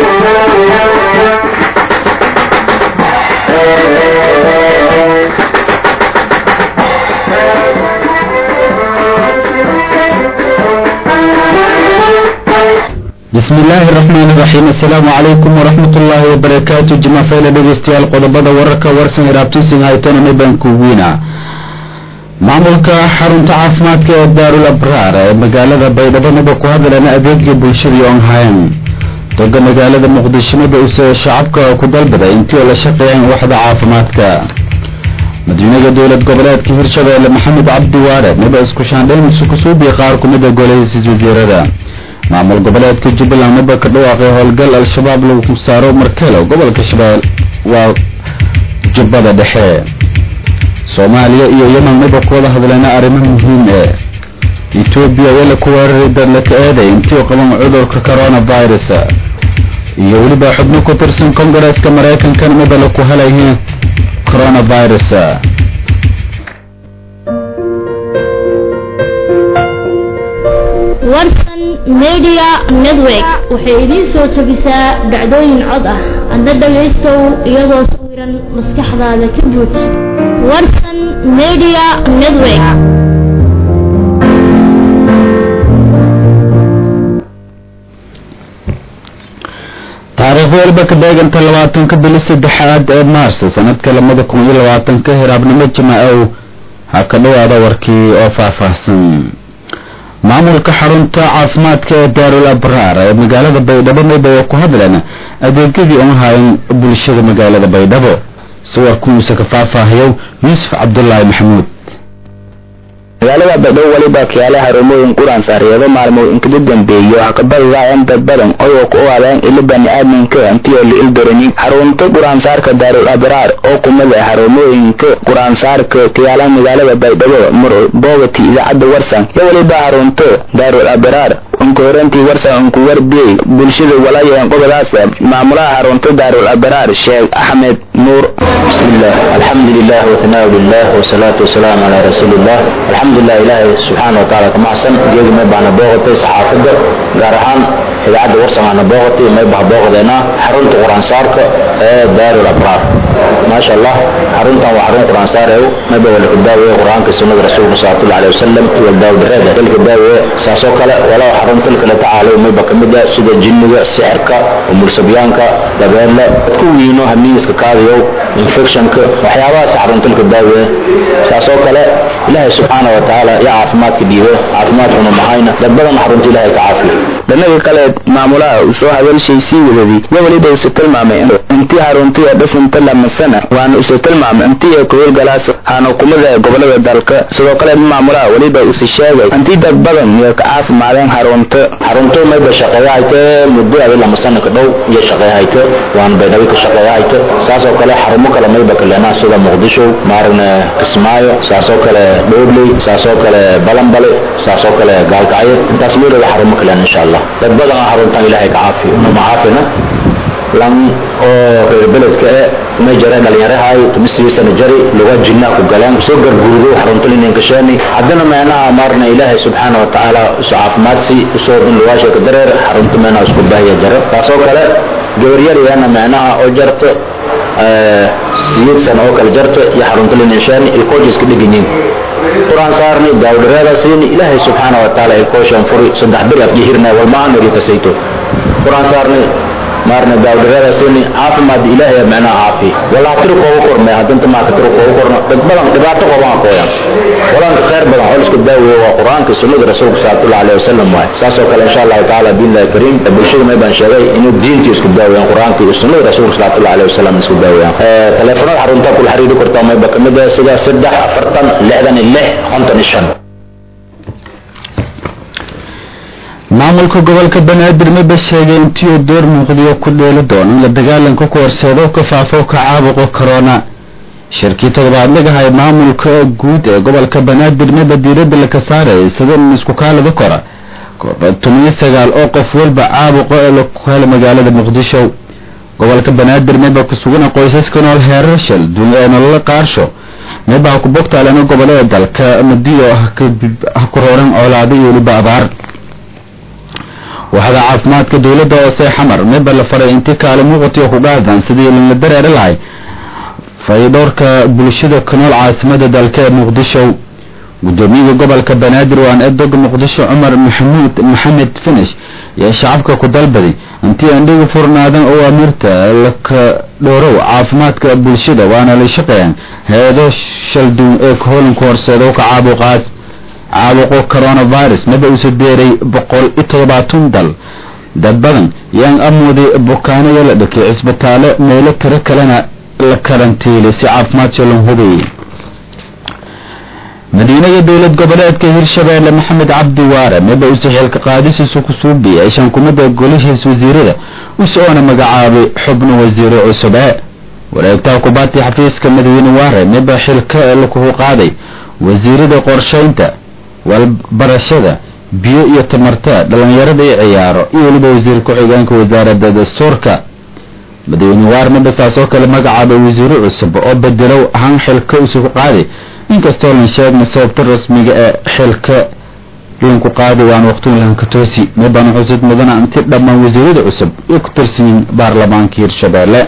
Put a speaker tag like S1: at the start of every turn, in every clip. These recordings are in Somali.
S1: بسم الله الرحمن الرحيم. السلام عليكم ورحمة الله وبركاته. جماعة فايلة ديستيال قضبضة ورقة ورسن رابطوسين هايتون ميبان كوينا معمولك حرم تعافمات كدار الأبرار مقالة بيضا نبقو هذا لنا أديك بلشر يوم هايم توقع مقالة مقدش مبعوس شعبك كدال بدا انتي ولا شقيان واحدة عافماتك مدينة دولة قبلات كفر شبه محمد عبد وارد مبعوس كشان دين سكسو بيقاركم مدى قوليس وزيرة معمول قبلات كجبل نبا كدواقي هولقل الشباب لو سارو مركلة وقبل كشبال وجبادة دحي سوماليا iyo yemen nabad ku wada hadlayna arrimo muhiim ah Ethiopia wala ku wareeday la kaaday intii qaban cudurka coronavirus iyo waliba xubno ku tirsan Congress-ka Mareykanka nabad ku halayeen coronavirus
S2: warsan media network waxay idin soo tabisaa dhacdooyin cod ah hadda dhageysto iyadoo sawiran maskaxdaada ka buux warsan media network
S1: taariikh walba ka deeganta 20 bil 3 ee Maars sanadka 2020 ka hiraabnimo Jimaaco haka dhawaada warkii oo faahfaahsan maamulka xarunta caafimaadka ee Daarul Abraar ee magaalada Baydhabo ay ku hadleen adeegyadii oo hayn bulshada magaalada Baydhabo sawirkiisa ka faahfaahiyo Yusuf Abdullahi Maxamuud
S3: magaalada Baydhabo waliba kiyaale harumooyin quraan saariyada maalmo in ka dambeeyo haqabadayaan dad badan oo ku ogaadeen ila bani aadamka intii la ildarani xarunta quraan saarka Daarul Abraar oo kumada harumooyinka quraan saarka kiyaale magaalada Baydhabo mar boogati idaacada warsan waliba xarunta Daarul Abraar onkorantii warsan ku warbiyay bulshada walaayeen qodobadaas maamulaha xarunta Daarul Abraar Sheikh Ahmed Nuur bismillah alhamdulillah wa thanaa billah wa salatu wassalamu ala rasulillah alhamdulillah ilaahi subhanahu wa ta'ala kama san geedi ma baana booqatay saxaafada gaar ahaan idaacada warsan ana booqatay ma booqdeena xarunta quraan saarka ee Daarul Abraar ma sha Allah xarunta waa xarun quraan saarayo ma bawla kudaawiyo quraanka sunnada rasuulka sallallahu alayhi wasallam iyo daawada dalka daawiyo saasoo kale wala xarunta kale tacaalo ma bakamida sida jinniga sixirka umursabiyaanka dabeelle ku wiino hamiiska kaadiyo infectionka waxyaabaha xarunta ka daawiyo saasoo kale ilaahi subhanahu wa ta'ala ya caafimaadka diido caafimaadkuna mahayna dad badan xarunta ilaahi ka caafiyo danaga kale maamulaha uu soo hadalshay si wadadii waliba uu tilmaamay intii xarunta dhasanta lama sana waan uu tilmaamay intii ku galgalas hana kumada gobolada dalka sidoo kale maamulaha waliba uu sheegay intii dad badan iyo ka caafimaadeen xarunta ma shaqeeyayte muddo lama sana ka dhow iyo shaqeeyayte waan Baydhabo ka shaqeeyayte saasoo kale xarumo kale ma bakalena sida Muqdisho maarna Kismaayo saasoo kale Dhobley saasoo kale Balanbale saasoo kale Gaalkacyo intaas meel xarumo kale insha Allah dad badan xarunta ilaahay ka caafiyo ma caafina lan oo beledka ma jiraan dhalinyarahay tumisiisa jari luga jinna ku galaan soo garguudo xarunta inay ka sheeni hadana meena marna ilaahay subhanahu wa ta'ala caafimaadsi soo dun luwaasha ka dareer xarunta meena isku baahiya jara taasoo kale gabariyar yana meena oo jarto siid sano oo kale jarto iyo xarunta inay sheeni iyo qoys ka dhiginin quraan saarni daawdaraada siin ilaahay subhanahu wa ta'ala ko shan furi saddex bir afjihirna wal maan ri tasayto quraan saarni marna daawdaraada siin caafimaad ilaahay macna caafi wala tirko oo kormay hadanta ma ka tirko oo korno dad badan dhibaato qabaan qooyan wala khayr badan oo isku daawiyo waa quraanka sunnada rasuulka sallallahu alayhi wasallam waa saasoo kale insha Allah ta'ala billahi kareem bulshada ma baan sheegay inuu diinta isku daawiyo quraanka iyo sunnada rasuulka sallallahu alayhi wasallam isku daawiyo telefoonada xarunta kul xiriir kartaa ma bakamida sida 346
S1: maamulka gobolka Banaadir ma sheegay intii door muuqdiyo ku dheeli doon la dagaalanka ku horseedo ka faafo ka caabuqa corona shirkadda laga hay maamulka guud ee gobolka Banaadir ma diirada la ka saaray sida isku kaalada kora 19 oo qof walba caabuqa ee la kala magaalada Muqdisho gobolka Banaadir ma ku sugan qoysaska nool heerashal dunyada la qaarsho ma baa ku bogtaalana gobolada dalka madiyo ah ku rooran awlaado iyo baabaar waxda caafimaadka dowladda hoose xamar meba la faray intii kaale muuqatiyo ku qaadan sidii la dareeri lahay faydhowrka bulshada ku nool caasimada dalka ee muqdisho gudoomiyaha gobolka banaadir waan eedog muqdisho cumar maxamed finish iyo shacabka ku dalbaday intii andhiga furnaadan oo amirta la ka dhowrow caafimaadka bulshada waana la shaqeeyaan hay'ado shalduun ee hoolanka horseeda ka caabuqaas caabuqo coronavirus maba uu sadeeray 170 dad badan yaan amooday bukaanada la dhakay isbitaalo meelo tiro kalena la karantiilay si caafimaad loo hubiyo madiinada dawlad goboleedka Hirshabeelle Maxamed Cabdi Waare maba uu saxiilka qaadisiisu ku suubiyay shankumada golahiisa wasiirada u soona magacaabay xubno wasiiro cusub wareegta kubadda xafiiska madaxweyne Waare maba xilka lagu qaaday wasiirada qorsheynta wal barashada biyo iyo tamarta dhalinyarada iyo ciyaaro iyo waliba wasiir ku-xigeenka wasaaradda dastuurka madaxweyne Waare maba saasoo kale magacaabay wasiiro cusub oo bedelo ahaan xilka uu qaaday inkastoo la sheegay sababta rasmiga ee xilka ku qaaday waan waqtiga lan ka toosi mabana xusud mudana intii dhammaan wasiirada cusub ay ku tirsan baarlamaanka Hirshabeelle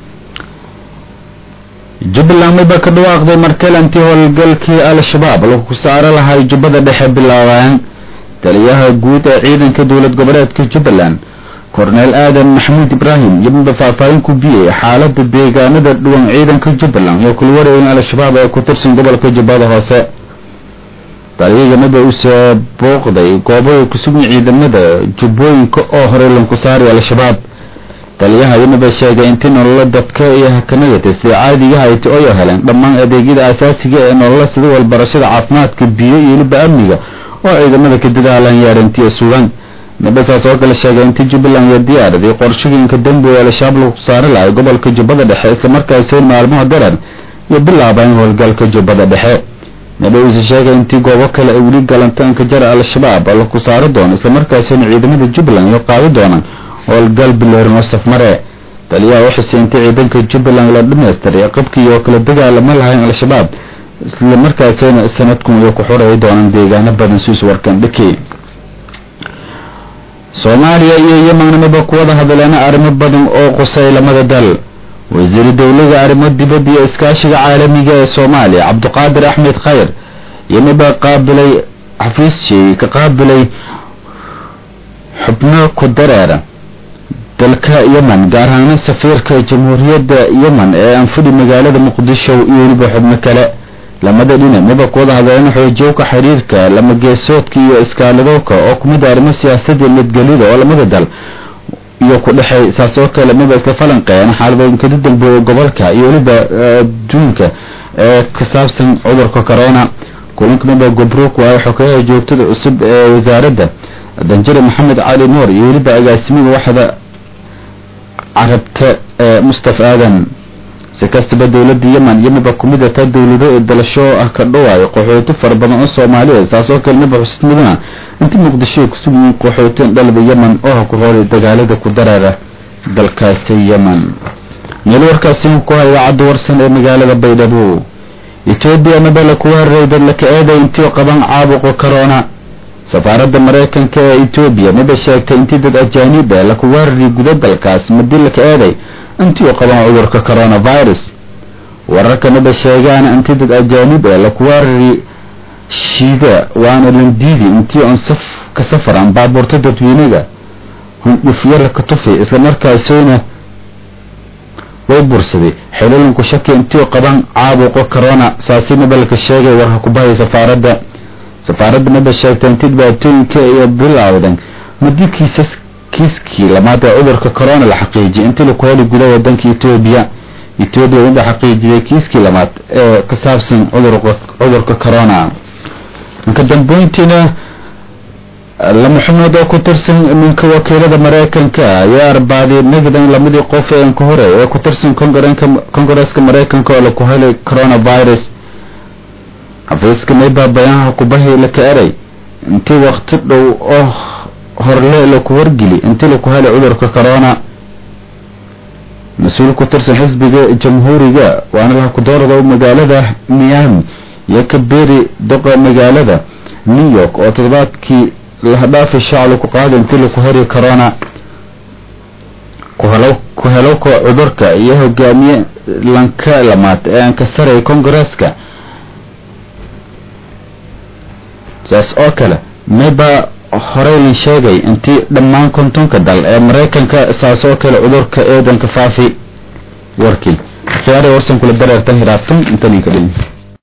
S1: Jubbaland maba ka dhawaaqday markalantii howlgalkii al-shabaab lagu saaro lahay jubbada dhexe bilaawaan taliyaha guud ee ciidanka dawlad goboleedka Jubbaland Cornel Aadan Maxamuud Ibrahim yimid faahfaahin ku bixiyay xaaladda deegaanada dhuwan ciidanka Jubbaland iyo kul wareegin al-shabaab ee ku tirsan gobolka Jubbada Hoose taliyaha maba uu soo booqday goobaha ku sugan ciidamada jubbooyinka oo hore lagu saaray al-shabaab taliyaha maba sheegay in nolol dadka iyo hakanada si caadiga ah ay helaan dhammaan adeegyada aasaasiga ee nolol sida walbarashada caafimaadka biyo iyo amniga oo ciidamada ka dadaalaan yaarintii sugan mabasa soo kala sheegay in Jubbaland iyo diyaarada qorsheynka dambe ee al-shabaab lagu saaray lahay gobolka Jubbada Dhexe isla markaasina maalmaha daran iyo bilaabaan howlgalka Jubbada Dhexe mabasa sheegay in goobo kale ay wali galantaanka jara al-shabaab lagu saaray doon isla markaasina ciidamada Jubbaland iyo qaadi doonaan howlgal bilaaran safmare taliyaha waxa seentay ciidanka Jubbaland la dhameystiray qabkii oo kala dagaalama lahayn al-shabaab isla markaasina sanadkan ay ku xoreey doonaan deegaano badan soo warkan dhakay Soomaaliya iyo Yemen maba ku wada hadleen arrimo badan oo qosay lamada dal wasiir dawladda arrimo dibadda iyo iskaashiga caalamiga ee Soomaaliya Cabdiqaadir Axmed Khayr yimaba qaabilay xafiiskii ka qaabilay xubno ku dareera dalka Yemen gaar ahaan safiirka jamhuuriyadda Yemen ee anfudi magaalada Muqdisho iyo waliba xubno kale lamada dhinac maba ku wada hadleen xoojinta xiriirka lama geesoodka iyo iskaaladooka oo kumid arrimo siyaasadeed midgalida oo lamada dal iyo ku dhaxay saasoo kale maba isla falanqeen xaaladooyinka dalba gobolka iyo waliba adduunka ee ka saabsan cudurka corona kulanka maba Gobrook waa xogeeyaha joogtada cusub ee wasaaradda danjire Maxamed Cali Nuur iyo waliba agaasimiga waxda carabta Mustafa Aadan sikastaba dawladda Yemen yimaba kumida ta dawlado dalasho ah ka dhawaay qaxooti farbadan oo Soomaaliyeed taasoo kalmaba xusud mudana intii Muqdisho ku sugan qaxootin dalba Yemen oo ku horay dagaalada ku dareera dalkaas Yemen meelwarkaasi ku haya cad warsan ee magaalada Baydhabo Ethiopia maba la ku wareey dad la ka eeday intii qaban caabuqa corona safaaradda Mareykanka ee Ethiopia maba sheegtay intii dad ajaanib ah la ku wareey gudaha dalkaas madil la ka eeday intii qaban cudurka coronavirus wararka maba sheegaan intii dad ajaanib ah la ku wareey shiida waana landiidi intii aan ka safaran baabuurta dadweynaha hundufyada ka tufay isla markaasina way bursaday xeelan ku shaki intii qaban caabuqa corona saasina balka sheegay warka ku bahay safaaradda maba sheegtay intii baatooyinka iyo bilowdan kiiskii lamaada cudurka corona la xaqiijiyay intii ku heli gudaha wadanka Ethiopia wada xaqiijiyay kiiskii lamaad ee ka saabsan cudurka corona ka dambeyntiina lama xubnood oo ku tirsan ninka wakiilada Mareykanka ayaa arbaaday nagdan lamadii qof ee ku horeeyay ee ku tirsan Kongareeska Mareykanka oo la ku helay coronavirus xafiiska maba bayaan ku bahay la ka eray intii waqti dhow oo horle la ku wargeli intii la ku helay cudurka corona mas'uul ku tirsan xisbiga jamhuuriga waana la ku doorado magaalada Miami iyo ka beeri doqa magaalada New York oo toddobaadkii lahadhaafi shaclu ku qaada intii lagu heri corona ku helo ko cudurka iyo hogaamiye lanka lamaad ee aan ka saray kongareeska saas oo kale mayba horey la sheegay intii dhammaan kontonka dal ee Mareykanka saas oo kale cudurka eedanka faafi warkii khiyaari warsan kula dareertan hiraaftan inta ninka dhin